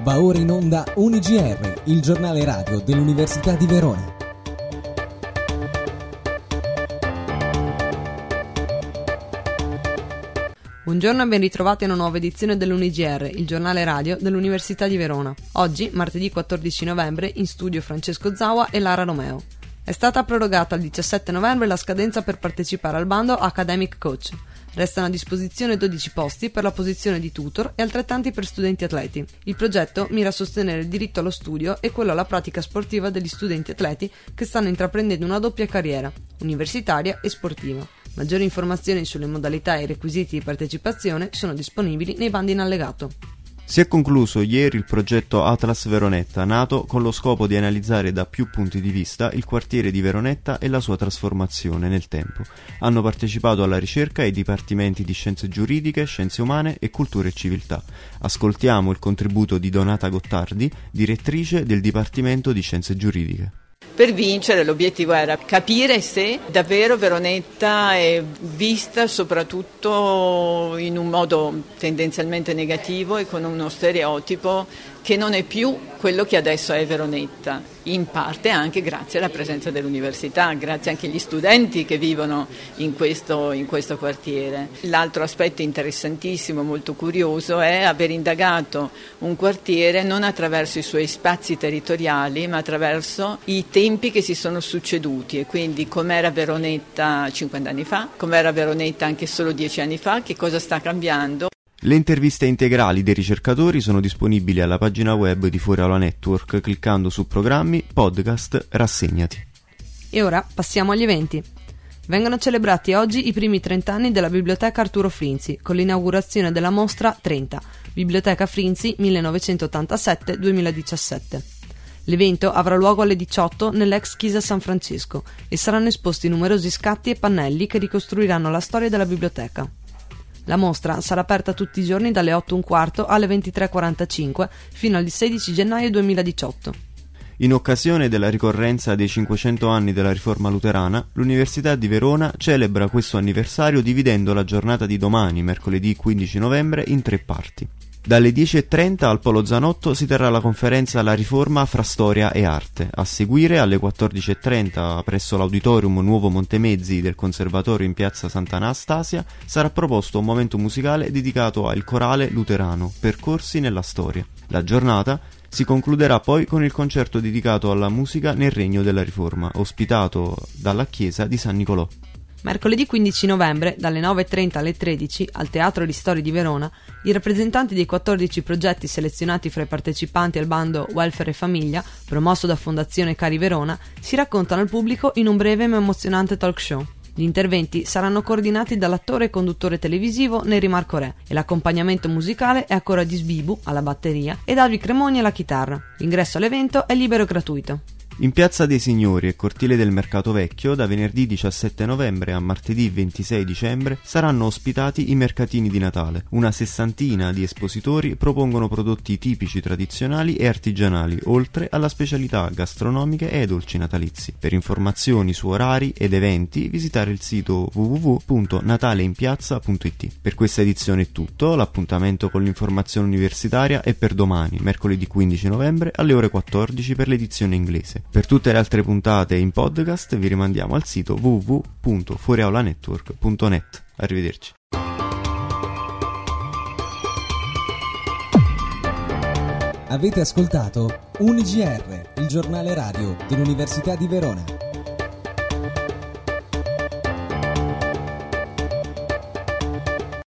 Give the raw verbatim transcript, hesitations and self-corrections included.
Va ora in onda U N I G R, il giornale radio dell'Università di Verona. Buongiorno e ben ritrovati a una nuova edizione dell'U N I G R, il giornale radio dell'Università di Verona. Oggi, martedì quattordici novembre, in studio Francesco Zaua e Lara Romeo. È stata prorogata al diciassette novembre la scadenza per partecipare al bando Academic Coach. Restano a disposizione dodici posti per la posizione di tutor e altrettanti per studenti atleti. Il progetto mira a sostenere il diritto allo studio e quello alla pratica sportiva degli studenti atleti che stanno intraprendendo una doppia carriera, universitaria e sportiva. Maggiori informazioni sulle modalità e i requisiti di partecipazione sono disponibili nei bandi in allegato. Si è concluso ieri il progetto Atlas Veronetta, nato con lo scopo di analizzare da più punti di vista il quartiere di Veronetta e la sua trasformazione nel tempo. Hanno partecipato alla ricerca i dipartimenti di Scienze Giuridiche, Scienze Umane e Cultura e Civiltà. Ascoltiamo il contributo di Donata Gottardi, direttrice del Dipartimento di Scienze Giuridiche. Per vincere l'obiettivo era capire se davvero Veronetta è vista soprattutto in un modo tendenzialmente negativo e con uno stereotipo che non è più quello che adesso è Veronetta, in parte anche grazie alla presenza dell'università, grazie anche agli studenti che vivono in questo, in questo quartiere. L'altro aspetto interessantissimo, molto curioso, è aver indagato un quartiere non attraverso i suoi spazi territoriali, ma attraverso i tempi che si sono succeduti, e quindi com'era Veronetta cinquanta anni fa, com'era Veronetta anche solo dieci anni fa, che cosa sta cambiando. Le interviste integrali dei ricercatori sono disponibili alla pagina web di Fuori Aula Network cliccando su Programmi, Podcast, Rassegnati. E ora passiamo agli eventi. Vengono celebrati oggi i primi trenta anni della Biblioteca Arturo Frinzi con l'inaugurazione della mostra trenta, Biblioteca Frinzi millenovecentottantasette duemiladiciassette. L'evento avrà luogo alle diciotto nell'ex Chiesa San Francesco e saranno esposti numerosi scatti e pannelli che ricostruiranno la storia della biblioteca. La mostra sarà aperta tutti i giorni dalle otto e un quarto alle ventitré e quarantacinque fino al sedici gennaio duemiladiciotto. In occasione della ricorrenza dei cinquecento anni della Riforma Luterana, l'Università di Verona celebra questo anniversario dividendo la giornata di domani, mercoledì quindici novembre, in tre parti. Dalle dieci e trenta al Polo Zanotto si terrà la conferenza La Riforma fra Storia e Arte. A seguire, alle quattordici e trenta, presso l'Auditorium Nuovo Montemezzi del Conservatorio in piazza Sant'Anastasia, sarà proposto un momento musicale dedicato al corale luterano, Percorsi nella Storia. La giornata si concluderà poi con il concerto dedicato alla musica nel Regno della Riforma, ospitato dalla chiesa di San Nicolò. Mercoledì quindici novembre, dalle nove e trenta alle tredici, al Teatro Ristori di Verona, i rappresentanti dei quattordici progetti selezionati fra i partecipanti al bando Welfare e Famiglia, promosso da Fondazione Cari Verona, si raccontano al pubblico in un breve ma emozionante talk show. Gli interventi saranno coordinati dall'attore e conduttore televisivo Neri Marco Re e l'accompagnamento musicale è a cura di Sbibu alla batteria ed Alvi Cremoni alla chitarra. L'ingresso all'evento è libero e gratuito. In Piazza dei Signori e Cortile del Mercato Vecchio, da venerdì diciassette novembre a martedì ventisei dicembre, saranno ospitati i mercatini di Natale. Una sessantina di espositori propongono prodotti tipici tradizionali e artigianali, oltre alla specialità gastronomiche e ai dolci natalizi. Per informazioni su orari ed eventi, visitare il sito w w w punto nataleinpiazza punto i t. Per questa edizione è tutto, l'appuntamento con l'informazione universitaria è per domani, mercoledì quindici novembre, alle ore quattordici per l'edizione inglese. Per tutte le altre puntate in podcast vi rimandiamo al sito w w w punto fuoriaulanetwork punto net. Arrivederci. Avete ascoltato U N I G R, il giornale radio dell'Università di Verona.